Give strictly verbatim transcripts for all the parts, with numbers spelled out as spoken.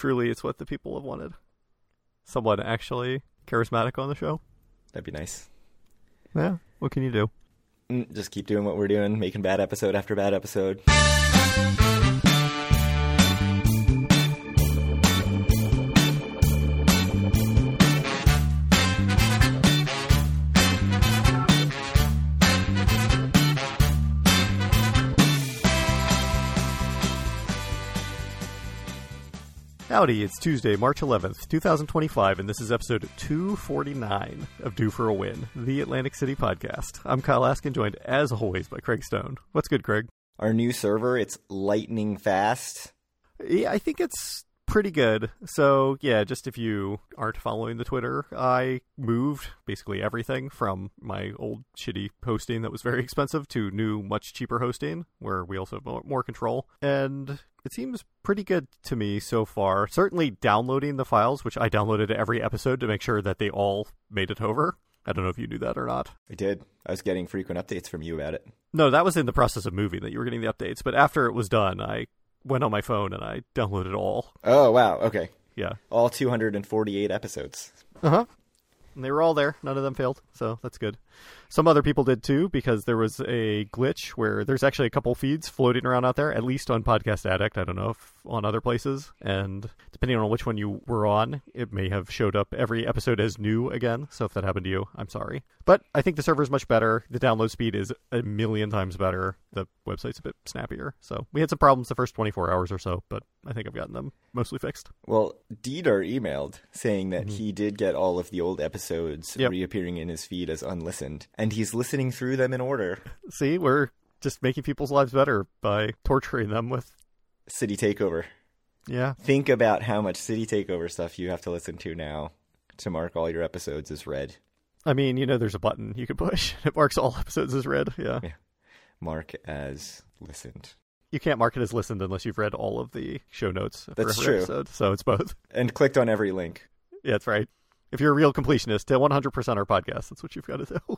truly it's what the people have wanted. Someone actually charismatic on the show. That'd be nice. Yeah, what can you do? Just keep doing what we're doing, making bad episode after bad episode. Howdy, it's Tuesday, March eleventh, twenty twenty-five, and this is episode two forty-nine of Due for a Win, the Atlantic City podcast. I'm Kyle Askin, joined as always by Craig Stone. What's good, Craig? Our new server, it's lightning fast. Yeah, I think it's pretty good. So, yeah, just if you aren't following the Twitter, I moved basically everything from my old shitty hosting that was very expensive to new, much cheaper hosting, where we also have more, more control. And it seems pretty good to me so far. Certainly downloading the files, which I downloaded every episode to make sure that they all made it over. I don't know if you knew that or not. I did. I was getting frequent updates from you about it. No, that was in the process of moving that you were getting the updates. But after it was done, I went on my phone and I downloaded all. Oh, wow. Okay. Yeah. All two hundred forty-eight episodes. Uh-huh. And they were all there. None of them failed. So that's good. Some other people did too, because there was a glitch where there's actually a couple feeds floating around out there, at least on Podcast Addict. I don't know if on other places. And depending on which one you were on, it may have showed up every episode as new again. So if that happened to you, I'm sorry. But I think the server's much better. The download speed is a million times better. The website's a bit snappier. So we had some problems the first twenty-four hours or so, but I think I've gotten them mostly fixed. Well, Dieter emailed saying that Mm-hmm. he did get all of the old episodes Yep. reappearing in his feed as unlistened, and he's listening through them in order. See, we're just making people's lives better by torturing them with... City Takeover. Yeah. Think about how much City Takeover stuff you have to listen to now to mark all your episodes as read. I mean, you know, there's a button you can push. It marks all episodes as read. Yeah. Yeah. Mark as listened. You can't mark it as listened unless you've read all of the show notes for That's every true. episode. So it's both. And clicked on every link. Yeah, that's right. If you're a real completionist, to one hundred percent our podcast, that's what you've got to do.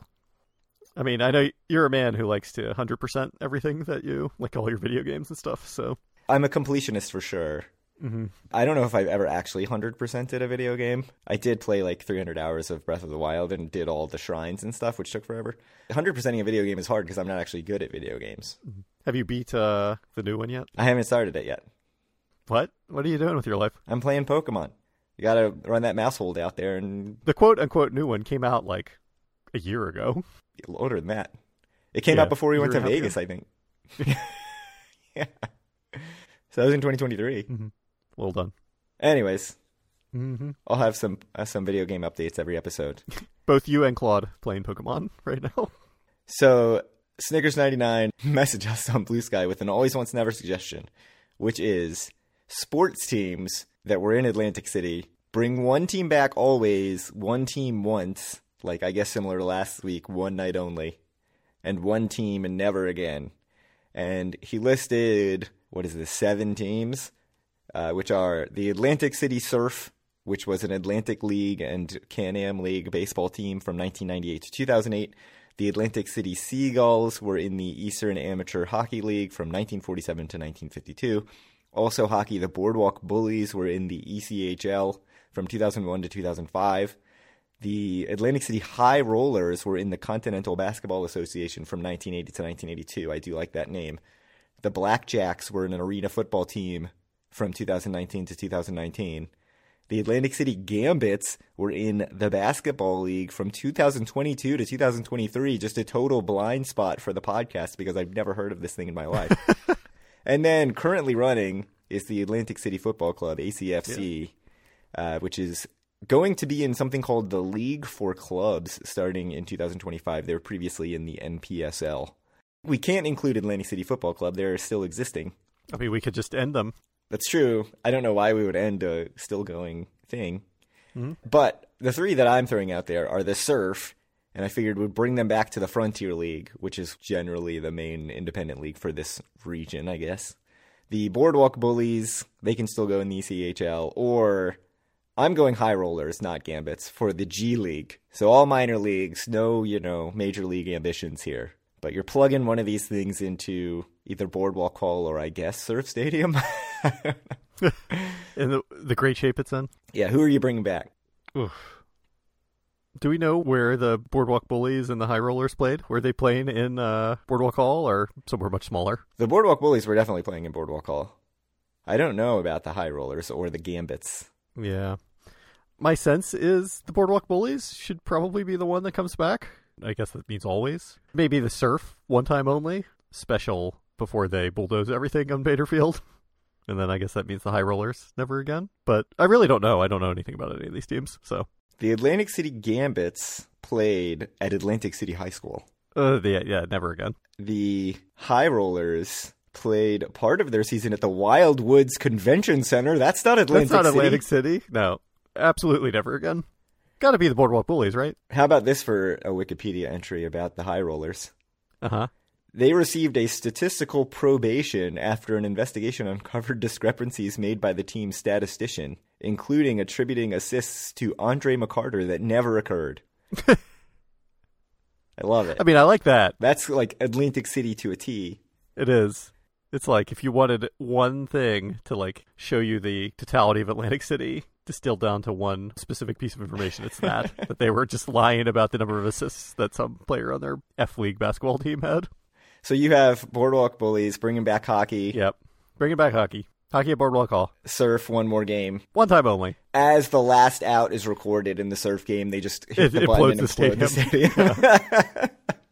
I mean, I know you're a man who likes to one hundred percent everything that you, like all your video games and stuff, so... I'm a completionist for sure. Mm-hmm. I don't know if I've ever actually one hundred percented a video game. I did play like three hundred hours of Breath of the Wild and did all the shrines and stuff, which took forever. one hundred percenting a video game is hard because I'm not actually good at video games. Have you beat uh, the new one yet? I haven't started it yet. What? What are you doing with your life? I'm playing Pokemon. You gotta run that mouse hold out there and The quote-unquote new one came out like a year ago. older than that. It came Yeah, out before we went to year and a half Vegas, I think. Yeah. So that was in twenty twenty-three. Mm-hmm. Well done. Anyways, Mm-hmm. I'll have some uh, some video game updates every episode. Both you and Claude playing Pokemon right now. So Snickers ninety-nine messaged us on Blue Sky with an always once never suggestion, which is sports teams that were in Atlantic City bring one team back always, one team once, like I guess similar to last week, one night only, and one team and never again. And he listed, what is this, seven teams, uh, which are the Atlantic City Surf, which was an Atlantic League and Can-Am League baseball team from nineteen ninety-eight to two thousand eight. The Atlantic City Seagulls were in the Eastern Amateur Hockey League from nineteen forty-seven to nineteen fifty-two. Also hockey, the Boardwalk Bullies were in the E C H L from two thousand one to two thousand five. The Atlantic City High Rollers were in the Continental Basketball Association from nineteen eighty to nineteen eighty-two. I do like that name. The Blackjacks were an arena football team from two thousand nineteen to two thousand nineteen. The Atlantic City Gambits were in the Basketball League from two thousand twenty-two to two thousand twenty-three. Just a total blind spot for the podcast because I've never heard of this thing in my life. And then currently running is the Atlantic City Football Club, A C F C, yeah. uh, which is going to be in something called the League for Clubs starting in two thousand twenty-five. They were previously in the N P S L. We can't include Atlantic City Football Club. They're still existing. I mean, we could just end them. That's true. I don't know why we would end a still going thing. Mm-hmm. But the three that I'm throwing out there are the Surf, and I figured we'd bring them back to the Frontier League, which is generally the main independent league for this region, I guess. The Boardwalk Bullies, they can still go in the E C H L, or I'm going High Rollers, not Gambits, for the G League. So all minor leagues, no, you know, major league ambitions here. But you're plugging one of these things into either Boardwalk Hall or, I guess, Surf Stadium. In the, the great shape it's in. Yeah, who are you bringing back? Oof. Do we know where the Boardwalk Bullies and the High Rollers played? Were they playing in uh, Boardwalk Hall or somewhere much smaller? The Boardwalk Bullies were definitely playing in Boardwalk Hall. I don't know about the High Rollers or the Gambits. Yeah. My sense is the Boardwalk Bullies should probably be the one that comes back. I guess that means always. Maybe the Surf, one time only. Special before they bulldoze everything on Bader Field. And then I guess that means the High Rollers never again. But I really don't know. I don't know anything about any of these teams, so... The Atlantic City Gambits played at Atlantic City High School. Uh, yeah, yeah, never again. The High Rollers played part of their season at the Wildwoods Convention Center. That's not Atlantic City. That's not Atlantic City. No, absolutely never again. Got to be the Boardwalk Bullies, right? How about this for a Wikipedia entry about the High Rollers? Uh-huh. They received a statistical probation after an investigation uncovered discrepancies made by the team's statistician, including attributing assists to Andre McCarter that never occurred. I love it. I mean, I like that. That's like Atlantic City to a T. It is. It's like if you wanted one thing to like show you the totality of Atlantic City distilled down to one specific piece of information, it's that. That they were just lying about the number of assists that some player on their F-League basketball team had. So you have Boardwalk Bullies bringing back hockey. Yep. Bringing back hockey. Hockey at Boardwalk Hall. Surf, one more game. One time only. As the last out is recorded in the Surf game, they just hit It, the it button and the explode stadium. the stadium.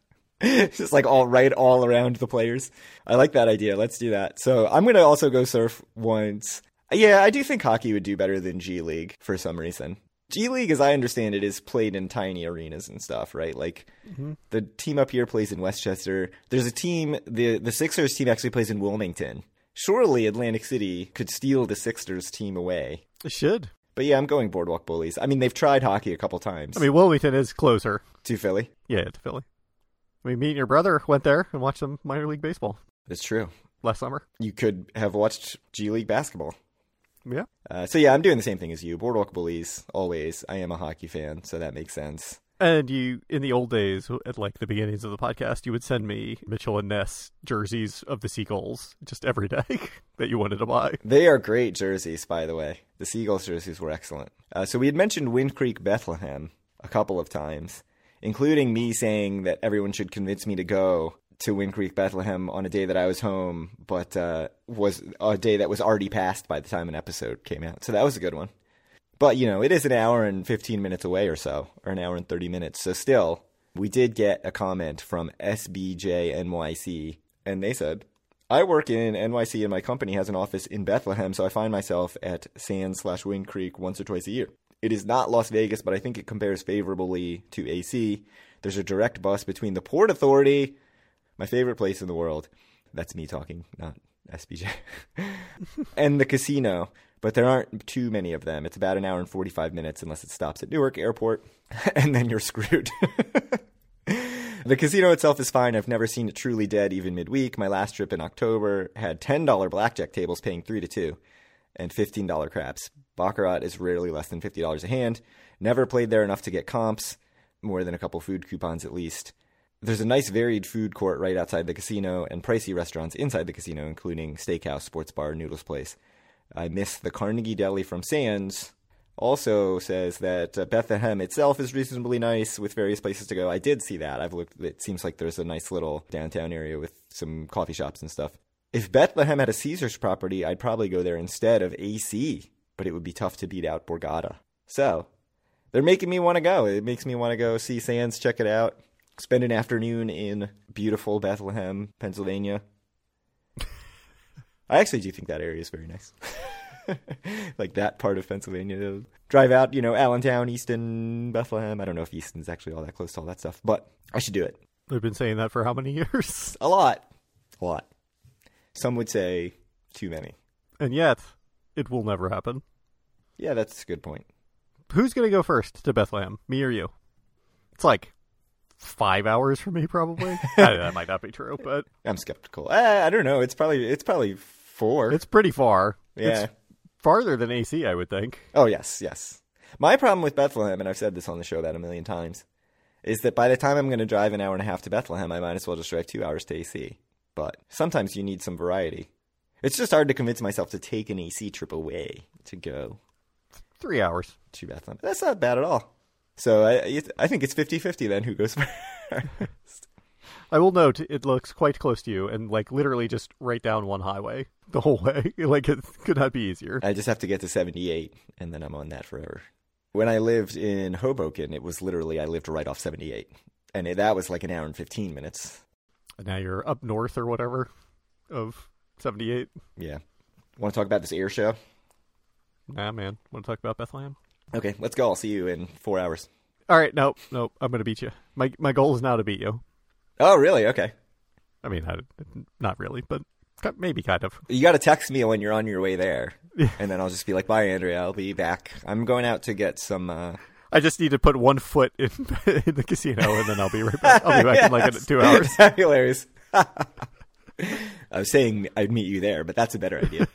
It's just like all right all around the players. I like that idea. Let's do that. So I'm going to also go Surf once. Yeah, I do think hockey would do better than G League for some reason. G League, as I understand it, is played in tiny arenas and stuff, right? Like, mm-hmm. the team up here plays in Westchester. There's a team, the, the Sixers team actually plays in Wilmington. Surely Atlantic City could steal the Sixers team away. It should. But yeah, I'm going Boardwalk Bullies. I mean, they've tried hockey a couple times. I mean, Wilmington is closer. To Philly? Yeah, to Philly. I mean, me and your brother went there and watched some minor league baseball. That's true. Last summer. You could have watched G League basketball. Yeah. Uh, so yeah, I'm doing the same thing as you. Boardwalk Bullies, always. I am a hockey fan, so that makes sense. And you, in the old days, at like the beginnings of the podcast, you would send me Mitchell and Ness jerseys of the Seagulls just every day that you wanted to buy. They are great jerseys, by the way. The Seagulls jerseys were excellent. Uh, so we had mentioned Wind Creek Bethlehem a couple of times, including me saying that everyone should convince me to go to Wind Creek Bethlehem on a day that I was home, but uh, was a day that was already passed by the time an episode came out. So that was a good one. But, you know, it is an hour and fifteen minutes away or so, or an hour and thirty minutes. So still, we did get a comment from S B J N Y C, and they said, I work in N Y C and my company has an office in Bethlehem, so I find myself at Sands slash Wind Creek once or twice a year. It is not Las Vegas, but I think it compares favorably to A C. There's a direct bus between the Port Authority, my favorite place in the world. That's me talking, not S B J. And the casino. But there aren't too many of them. It's about an hour and forty-five minutes unless it stops at Newark Airport. And then you're screwed. The casino itself is fine. I've never seen it truly dead even midweek. My last trip in October had ten dollars blackjack tables paying three to two and fifteen dollars craps. Baccarat is rarely less than fifty dollars a hand. Never played there enough to get comps. More than a couple food coupons at least. There's a nice varied food court right outside the casino and pricey restaurants inside the casino, including steakhouse, sports bar, noodles place. I miss the Carnegie Deli from Sands. Also says that uh, Bethlehem itself is reasonably nice with various places to go. I did see that. I've looked. It seems like there's a nice little downtown area with some coffee shops and stuff. If Bethlehem had a Caesars property, I'd probably go there instead of A C, but it would be tough to beat out Borgata. So they're making me want to go. It makes me want to go see Sands, check it out, spend an afternoon in beautiful Bethlehem, Pennsylvania. I actually do think that area is very nice. Like that part of Pennsylvania. Drive out, you know, Allentown, Easton, Bethlehem. I don't know if Easton's actually all that close to all that stuff, but I should do it. They've been saying that for how many years? A lot. A lot. Some would say too many. And yet, it will never happen. Yeah, that's a good point. Who's going to go first to Bethlehem? Me or you? It's like five hours for me, probably. I, that might not be true, but I'm skeptical. Uh, I don't know. It's probably it's probably four. It's pretty far. Yeah, it's farther than A C, I would think. Oh yes, yes. My problem with Bethlehem, and I've said this on the show about a million times, is that by the time I'm going to drive an hour and a half to Bethlehem, I might as well just drive two hours to A C. But sometimes you need some variety. It's just hard to convince myself to take an A C trip away to go Three hours. to Bethlehem. That's not bad at all. So I I think it's fifty-fifty then who goes first. I will note it looks quite close to you, and like literally just right down one highway the whole way. Like it could not be easier. I just have to get to seventy-eight, and then I'm on that forever. When I lived in Hoboken, it was literally I lived right off seventy-eight, and it, that was like an hour and fifteen minutes. And now you're up north or whatever of seventy-eight. Yeah. Want to talk about this air show? Nah, man. Want to talk about Bethlehem? Okay, let's go. I'll see you in four hours. All right. Nope. Nope. I'm going to beat you. My my goal is now to beat you. Oh, really? Okay. I mean, I, not really, but maybe kind of. You got to text me when you're on your way there, and then I'll just be like, bye, Andrea. I'll be back. I'm going out to get some... Uh... I just need to put one foot in, in the casino, and then I'll be right back. I'll be back yes. in like two hours. Hilarious. I was saying I'd meet you there, but that's a better idea.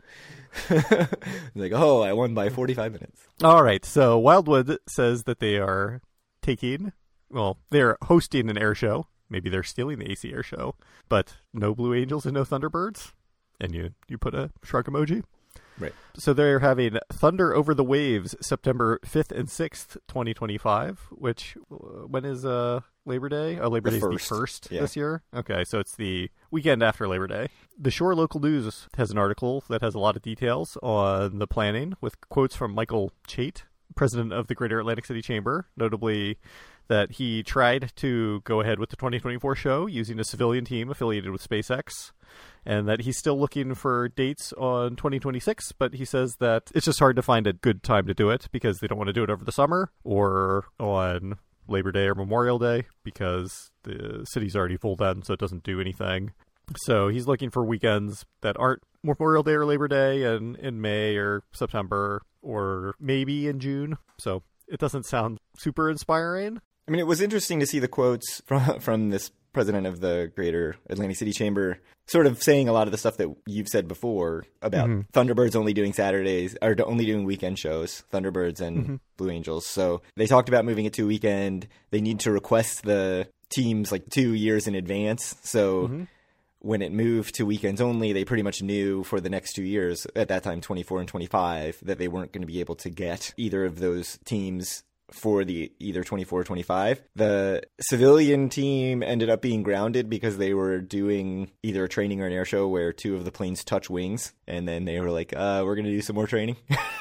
Like, oh, I won by forty-five minutes. All right. So Wildwood says that they are taking, well, they're hosting an air show. Maybe they're stealing the A C air show, but no Blue Angels and no Thunderbirds. And you, you put a shrug emoji. Right. So they're having Thunder Over the Waves September fifth and sixth, twenty twenty-five, which, uh, when is uh, Labor Day? Oh, Labor Day is the first yeah. this year? Okay, so it's the weekend after Labor Day. The Shore Local News has an article that has a lot of details on the planning with quotes from Michael Chait, president of the Greater Atlantic City Chamber, notably that he tried to go ahead with the twenty twenty-four show using a civilian team affiliated with SpaceX, and that he's still looking for dates on twenty twenty-six, but he says that it's just hard to find a good time to do it because they don't want to do it over the summer or on Labor Day or Memorial Day because the city's already full then, so it doesn't do anything. So he's looking for weekends that aren't Memorial Day or Labor Day and in May or September or maybe in June. So it doesn't sound super inspiring. I mean, it was interesting to see the quotes from from this president of the Greater Atlantic City Chamber sort of saying a lot of the stuff that you've said before about mm-hmm. Thunderbirds only doing Saturdays or only doing weekend shows, Thunderbirds and mm-hmm. Blue Angels. So they talked about moving it to a weekend. They need to request the teams like two years in advance. So mm-hmm. when it moved to weekends only, they pretty much knew for the next two years, at that time twenty-four and twenty-five, that they weren't going to be able to get either of those teams for the either twenty-four or twenty-five. The civilian team ended up being grounded because they were doing either a training or an air show where two of the planes touch wings, and then they were like, uh, we're going to do some more training.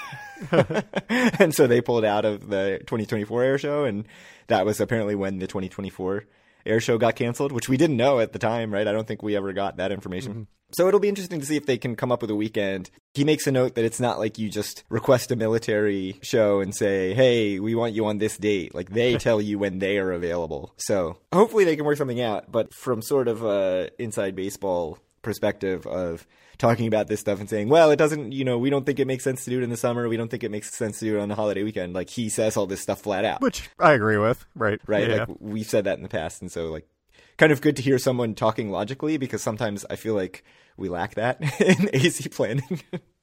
And so they pulled out of the twenty twenty-four air show, and that was apparently when the twenty twenty-four air show got canceled, which we didn't know at the time, right? I don't think we ever got that information. Mm-hmm. So it'll be interesting to see if they can come up with a weekend. He makes a note that it's not like you just request a military show and say, hey, we want you on this date. Like they tell you when they are available. So hopefully they can work something out. But from sort of a inside baseball perspective of talking about this stuff and saying, well, it doesn't, you know, we don't think it makes sense to do it in the summer. We don't think it makes sense to do it on the holiday weekend. Like he says all this stuff flat out. Which I agree with. Right. Right. Yeah. Like we've said that in the past. And so like kind of good to hear someone talking logically because sometimes I feel like we lack that in A C planning.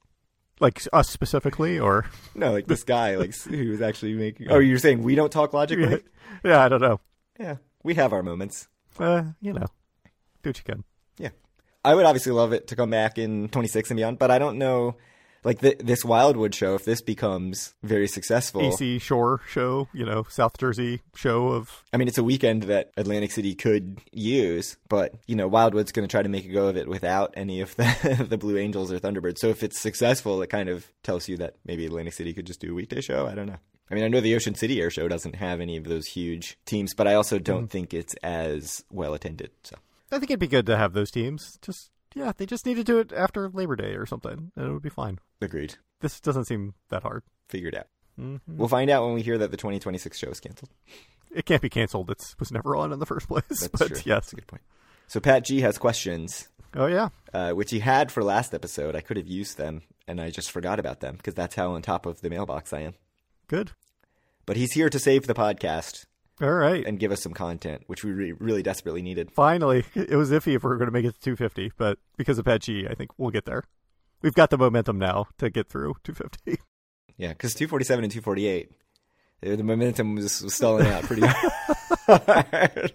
Like us specifically, or no, like this guy, like who was actually making. Oh, you're saying we don't talk logically? Yeah, yeah I don't know. Yeah, we have our moments. Uh, you know, do what you can. Yeah, I would obviously love it to come back in twenty-six and beyond, but I don't know. Like the, this Wildwood show, if this becomes very successful, A C Shore show, you know, South Jersey show of. I mean, it's a weekend that Atlantic City could use, but you know, Wildwood's going to try to make a go of it without any of the the Blue Angels or Thunderbirds. So if it's successful, it kind of tells you that maybe Atlantic City could just do a weekday show. I don't know. I mean, I know the Ocean City Air Show doesn't have any of those huge teams, but I also don't mm. think it's as well attended. So I think it'd be good to have those teams. Just yeah, they just need to do it after Labor Day or something, and it would be fine. Agreed. This doesn't seem that hard. Figured out. Mm-hmm. We'll find out when we hear that the twenty twenty-six show is canceled. It can't be canceled. It was never on in the first place. That's but true. Yes. That's a good point. So Pat G has questions. Oh, yeah. Uh, which he had for last episode. I could have used them, and I just forgot about them because that's how on top of the mailbox I am. Good. But he's here to save the podcast. All right. And give us some content, which we re- really desperately needed. Finally. It was iffy if we were going to make it to two fifty, but because of Pat G, I think we'll get there. We've got the momentum now to get through two fifty. Yeah, because two forty-seven and two forty-eight, The momentum was, was stalling out pretty hard.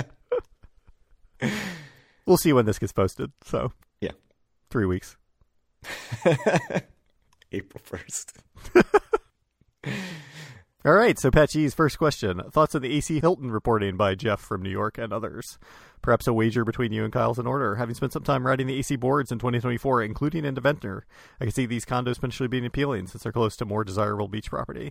We'll see when this gets posted. So yeah, three weeks. April first. All right, so Pat G's first question. Thoughts on the A C Hilton reporting by Jeff from New York and others? Perhaps a wager between you and Kyle's in order. Having spent some time riding the A C boards in twenty twenty-four, including into Ventnor, I can see these condos potentially being appealing since they're close to more desirable beach property.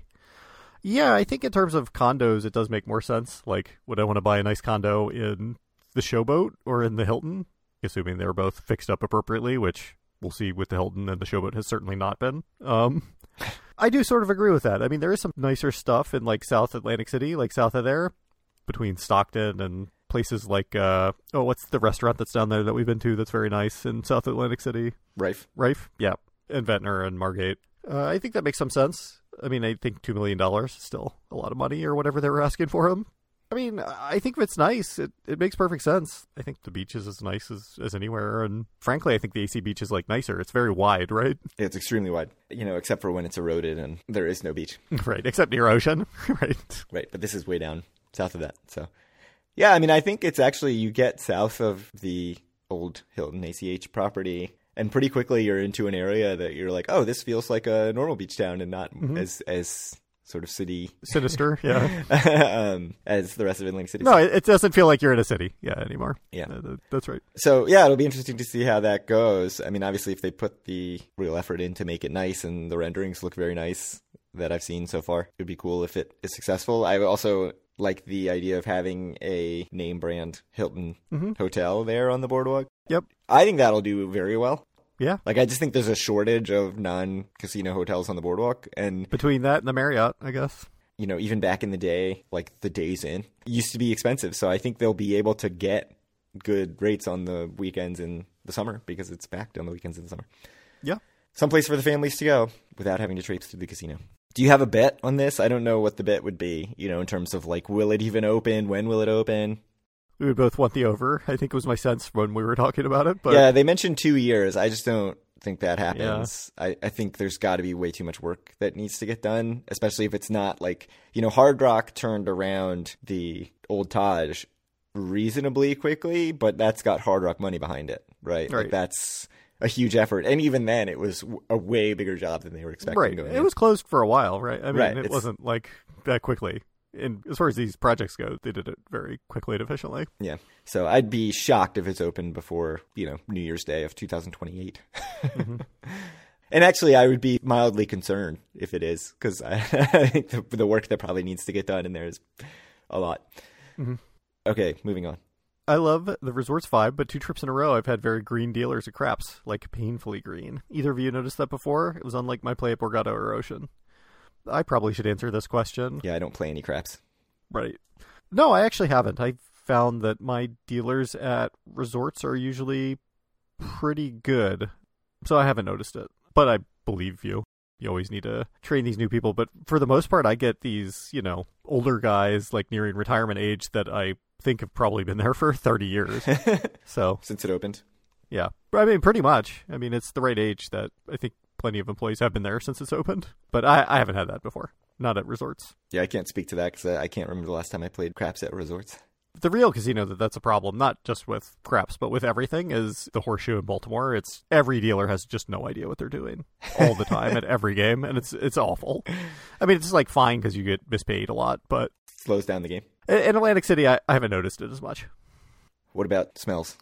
Yeah, I think in terms of condos, it does make more sense. Like, would I want to buy a nice condo in the Showboat or in the Hilton? Assuming they're both fixed up appropriately, which we'll see with the Hilton, and the Showboat has certainly not been. Um, I do sort of agree with that. I mean, there is some nicer stuff in, like, South Atlantic City, like south of there, between Stockton and places like, uh, oh, what's the restaurant that's down there that we've been to that's very nice in South Atlantic City? Rife. Rife, yeah. And Ventnor and Margate. Uh, I think that makes some sense. I mean, I think two million dollars is still a lot of money or whatever they were asking for him. I mean, I think if it's nice, it, it makes perfect sense. I think the beach is as nice as, as anywhere. And frankly, I think the A C beach is like nicer. It's very wide, right? It's extremely wide, you know, except for when it's eroded and there is no beach. Right, except near ocean. Right. Right, but this is way down south of that. So, yeah, I mean, I think it's actually, you get south of the old Hilton A C H property, and pretty quickly you're into an area that you're like, oh, this feels like a normal beach town and not mm-hmm. as as sort of city sinister, yeah, um, as the rest of Atlantic City. No, it, it doesn't feel like you're in a city, yeah, anymore. Yeah, uh, that's right. So yeah, it'll be interesting to see how that goes. I mean, obviously, if they put the real effort in to make it nice and the renderings look very nice that I've seen so far, it'd be cool if it is successful. I also like the idea of having a name brand Hilton mm-hmm. hotel there on the boardwalk. Yep, I think that'll do very well. Yeah. Like, I just think there's a shortage of non-casino hotels on the boardwalk. And between that and the Marriott, I guess. You know, even back in the day, like the Days Inn used to be expensive. So I think they'll be able to get good rates on the weekends in the summer because it's packed on the weekends in the summer. Yeah. Someplace for the families to go without having to traipse to the casino. Do you have a bet on this? I don't know what the bet would be, you know, in terms of like, will it even open? When will it open? We would both want the over. I think was my sense when we were talking about it. But yeah, they mentioned two years. I just don't think that happens. Yeah. I, I think there's got to be way too much work that needs to get done, especially if it's not like, you know, Hard Rock turned around the old Taj reasonably quickly, but that's got Hard Rock money behind it, right? Right. Like that's a huge effort. And even then, it was a way bigger job than they were expecting. Right. Going it in. was closed for a while, right? I mean, right. it it's, wasn't like that quickly. And as far as these projects go, they did it very quickly and efficiently. Yeah. So I'd be shocked if it's open before, you know, New Year's Day of two thousand twenty-eight. Mm-hmm. And actually, I would be mildly concerned if it is, because I, I think the, the work that probably needs to get done in there is a lot. Mm-hmm. Okay, moving on. I love the resort's vibe, but two trips in a row I've had very green dealers at craps, like painfully green. Either of you noticed that before? It was unlike my play at Borgata or Ocean. I probably should answer this question. Yeah, I don't play any craps. Right. No, I actually haven't. I found that my dealers at resorts are usually pretty good, so I haven't noticed it. But I believe you. You always need to train these new people. But for the most part, I get these, you know, older guys like nearing retirement age that I think have probably been there for thirty years. So since it opened? Yeah. I mean, pretty much. I mean, it's the right age that I think plenty of employees have been there since it's opened. But I, I haven't had that before. Not at resorts. Yeah, I can't speak to that because I can't remember the last time I played craps at resorts. The real casino that that's a problem, not just with craps, but with everything, is the Horseshoe in Baltimore. It's every dealer has just no idea what they're doing all the time at every game, and it's it's awful. I mean, it's like fine because you get mispaid a lot, but slows down the game. In, in Atlantic City, I, I haven't noticed it as much. What about smells?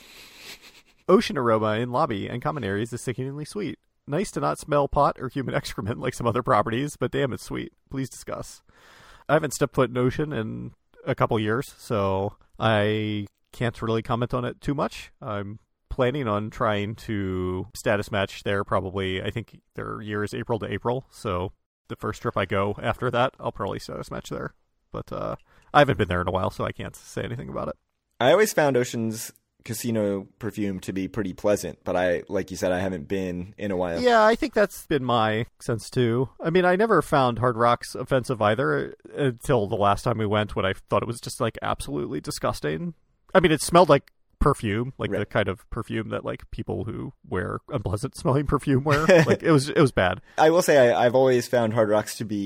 Ocean aroma in lobby and common areas is sickeningly sweet. Nice to not smell pot or human excrement like some other properties, but damn, it's sweet. Please discuss. I haven't stepped foot in Ocean in a couple years, so I can't really comment on it too much. I'm planning on trying to status match there probably. I think their year is April to April, so the first trip I go after that, I'll probably status match there. But uh, I haven't been there in a while, so I can't say anything about it. I always found Ocean's casino perfume to be pretty pleasant, but I, like you said, I haven't been in a while. Yeah, I think that's been my sense too. I mean, I never found Hard Rock's offensive either until the last time we went, when I thought it was just like absolutely disgusting. I mean, it smelled like perfume, like right. the kind of perfume that like people who wear unpleasant smelling perfume wear. Like it was, it was bad. I will say I, I've always found Hard Rock's to be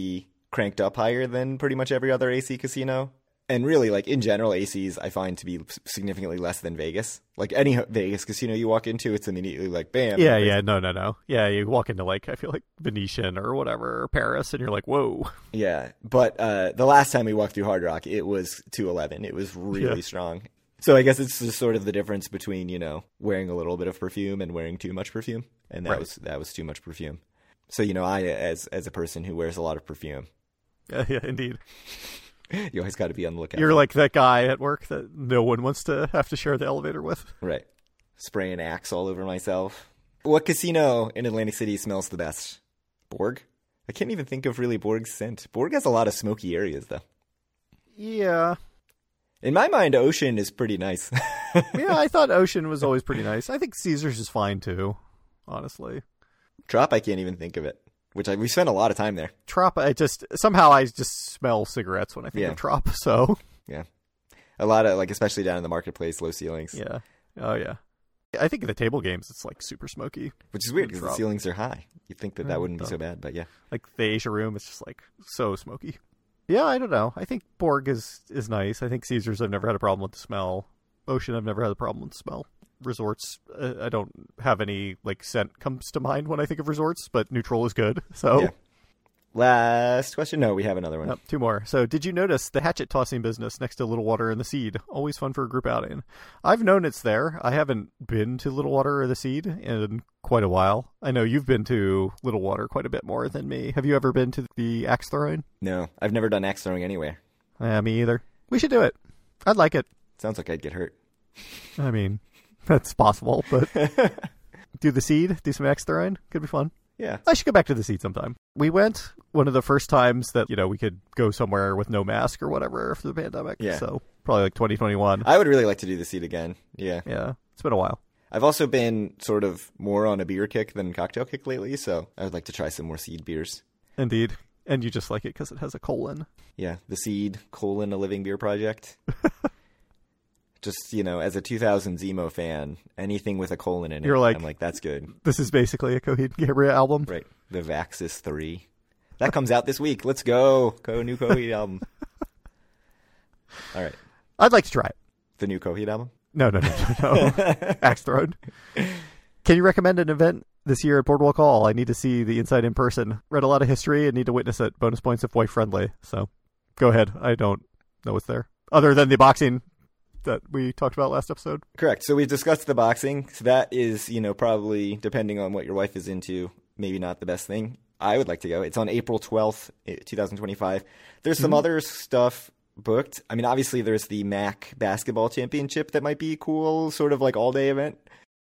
cranked up higher than pretty much every other A C casino. And really, like, in general, A Cs I find to be significantly less than Vegas. Like, any Vegas casino you walk into, it's immediately like, bam. Yeah, yeah, no, no, no. Yeah, you walk into, like, I feel like Venetian or whatever, or Paris, and you're like, whoa. Yeah, but uh, the last time we walked through Hard Rock, it was two eleven. It was really Yeah. strong. So I guess it's just sort of the difference between, you know, wearing a little bit of perfume and wearing too much perfume. And that Right. was that was too much perfume. So, you know, I, as as a person who wears a lot of perfume, Yeah, yeah, indeed. you always got to be on the lookout. You're like that guy at work that no one wants to have to share the elevator with. Right. Spraying Axe all over myself. What casino in Atlantic City smells the best? Borg? I can't even think of really Borg's scent. Borg has a lot of smoky areas, though. Yeah. In my mind, Ocean is pretty nice. Yeah, I thought Ocean was always pretty nice. I think Caesars is fine, too, honestly. Trop, I can't even think of it. Which I, we spent a lot of time there. Trop, I just, somehow I just smell cigarettes when I think Yeah. of Trop, so. Yeah. A lot of, like, especially down in the marketplace, low ceilings. Yeah. Oh, yeah. I think in the table games, it's like super smoky. Which is weird because the Trop. ceilings are high. You'd think that that Yeah, wouldn't be so- so bad, but yeah. Like the Asia room, it's just like so smoky. Yeah, I don't know. I think Borg is, is nice. I think Caesars, I've never had a problem with the smell. Ocean, I've never had a problem with the smell. Resorts, uh, I don't have any like scent comes to mind when I think of resorts, but neutral is good. So, Yeah. Last question. No, we have another one. Yep, two more. So, did you notice the hatchet tossing business next to Little Water and the Seed? Always fun for a group outing. I've known it's there. I haven't been to Little Water or the Seed in quite a while. I know you've been to Little Water quite a bit more than me. Have you ever been to the axe throwing? No, I've never done axe throwing anywhere. Yeah, me either. We should do it. I'd like it. Sounds like I'd get hurt. I mean, that's possible, but do the Seed, do some axe throwing. Could be fun. Yeah. I should go back to the Seed sometime. We went one of the first times that, you know, we could go somewhere with no mask or whatever after the pandemic. Yeah. So probably like twenty twenty-one. I would really like to do the seat again. Yeah. Yeah. It's been a while. I've also been sort of more on a beer kick than cocktail kick lately, so I would like to try some more seed beers. Indeed. And you just like it because it has a colon. Yeah, the Seed, colon, a living beer project. Just, you know, as a two thousands emo fan, anything with a colon in it, You're like- I'm like, that's good. This is basically a Coheed and Gabriel album. Right. The Vaxis three. That comes out this week. Let's go. Co new Coheed album. All right. I'd like to try it. The new Coheed album? No, no, no, no, no. Axe Throne. Can you recommend an event this year at Boardwalk Hall? I need to see the inside in person. Read a lot of history and need to witness it. Bonus points if wife friendly. So go ahead. I don't know what's there. Other than the boxing that we talked about last episode. Correct. So we've discussed the boxing. So that is, you know, probably, depending on what your wife is into, maybe not the best thing. I would like to go. It's on April twelfth, twenty twenty-five. There's some Mhm. other stuff booked. I mean, obviously there's the M A C basketball championship that might be cool, sort of like all-day event.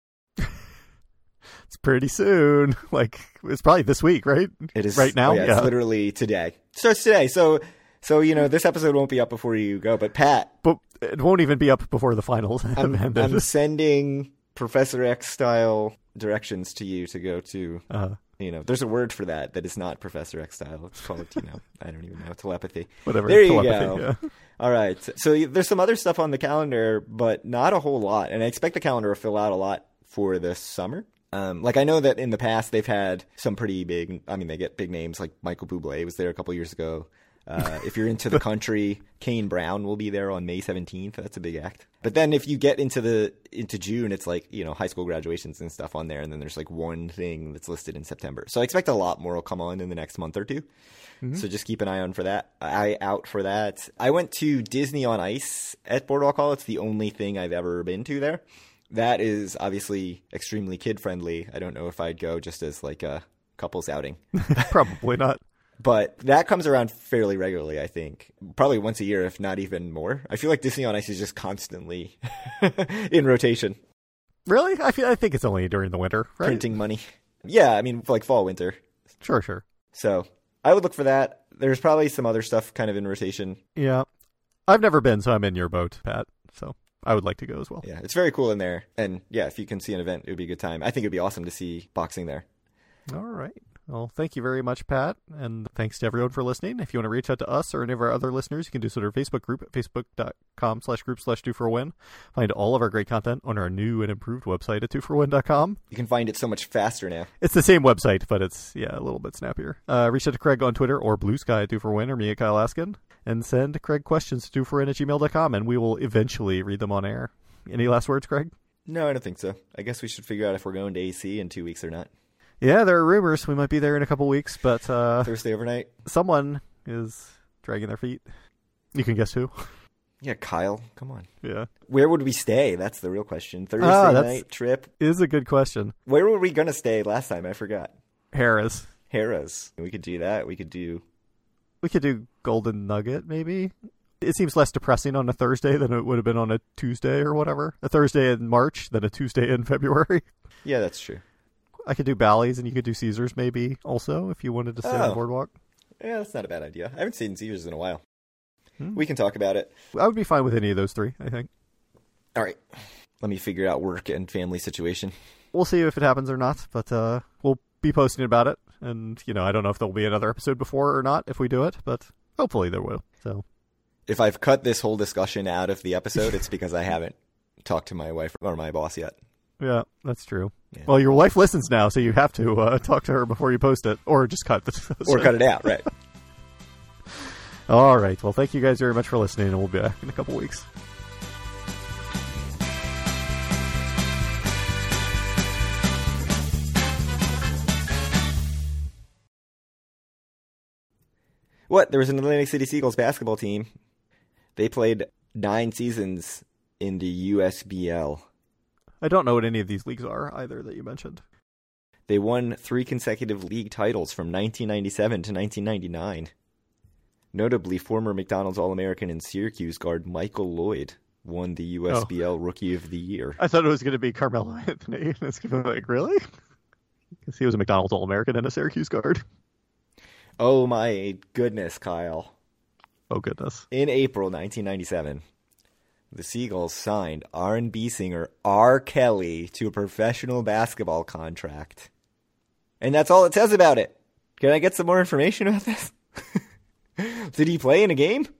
It's pretty soon. Like, it's probably this week, right? It is Right now? oh, yeah, Yeah. It's literally today. Starts today. So, so you know, this episode won't be up before you go. But Pat, But it won't even be up before the finals have I'm, ended. I'm sending Professor X style directions to you to go to. uh, You know, there's a word for that that is not Professor X style. It's called, you know, I don't even know, telepathy. whatever. There you telepathy, go. Yeah. All right. So y- there's some other stuff on the calendar, but not a whole lot. And I expect the calendar to fill out a lot for the summer. Um, like I know that in the past they've had some pretty big, I mean, they get big names like Michael Bublé was there a couple years ago. Uh, if you're into the country, Kane Brown will be there on May seventeenth. That's a big act. But then if you get into the into June, it's like, you know, high school graduations and stuff on there. And then there's like one thing that's listed in September. So I expect a lot more will come on in the next month or two. Mm-hmm. So just keep an eye on for that. Eye out for that. I went to Disney on Ice at Boardwalk Hall. It's the only thing I've ever been to there. That is obviously extremely kid friendly. I don't know if I'd go just as like a couples outing. Probably not. But that comes around fairly regularly, I think. Probably once a year, if not even more. I feel like Disney on Ice is just constantly in rotation, Really? I feel. I think it's only during the winter, right? printing money. Yeah, I mean, like fall, winter. Sure, sure. So I would look for that. There's probably some other stuff kind of in rotation. Yeah. I've never been, so I'm in your boat, Pat. So I would like to go as well. Yeah, it's very cool in there. And yeah, if you can see an event, it would be a good time. I think it would be awesome to see boxing there. All right. Well, thank you very much, Pat, and thanks to everyone for listening. If you want to reach out to us or any of our other listeners, you can do so at our Facebook group at facebook.com slash group slash do for win. Find all of our great content on our new and improved website at do for win dot com. You can find it so much faster now. It's the same website, but it's, yeah, a little bit snappier. Uh, reach out to Craig on Twitter or Blue Sky at do for win or me at Kyle Askin, and send Craig questions to do for win at gmail dot com, and we will eventually read them on air. Any last words, Craig? No, I don't think so. I guess we should figure out if we're going to A C in two weeks or not. Yeah, there are rumors. We might be there in a couple weeks, but uh, Thursday overnight? Someone is dragging their feet. You can guess who. Yeah, Kyle. Come on. Yeah. Where would we stay? That's the real question. Thursday ah, night trip. Is a good question. Where were we going to stay last time? I forgot. Harrah's. Harrah's. We could do that. We could do... We could do Golden Nugget, maybe. It seems less depressing on a Thursday than it would have been on a Tuesday or whatever. A Thursday in March than a Tuesday in February. Yeah, that's true. I could do Bally's and you could do Caesars maybe also if you wanted to stay oh. on the boardwalk. Yeah, that's not a bad idea. I haven't seen Caesars in a while. Hmm. We can talk about it. I would be fine with any of those three, I think. All right. Let me figure out work and family situation. We'll see if it happens or not, but uh, we'll be posting about it. And, you know, I don't know if there'll be another episode before or not if we do it, but hopefully there will. So, if I've cut this whole discussion out of the episode, it's because I haven't talked to my wife or my boss yet. Yeah, that's true. Yeah. Well, your wife listens now, so you have to uh, talk to her before you post it, or just cut the or cut it out, right? All right. Well, thank you guys very much for listening, and we'll be back in a couple weeks. What? There was an Atlantic City Seagulls basketball team. They played nine seasons in the U S B L. I don't know what any of these leagues are either that you mentioned. They won three consecutive league titles from nineteen ninety-seven to nineteen ninety-nine. Notably, former McDonald's All-American and Syracuse guard Michael Lloyd won the U S B L oh. Rookie of the Year. I thought it was going to be Carmelo Anthony. I was going to be like, really? Because he was a McDonald's All-American and a Syracuse guard. Oh my goodness, Kyle. Oh goodness. In April nineteen ninety-seven, the Seagulls signed R and B singer R. Kelly to a professional basketball contract. And that's all it says about it. Can I get some more information about this? Did he play in a game?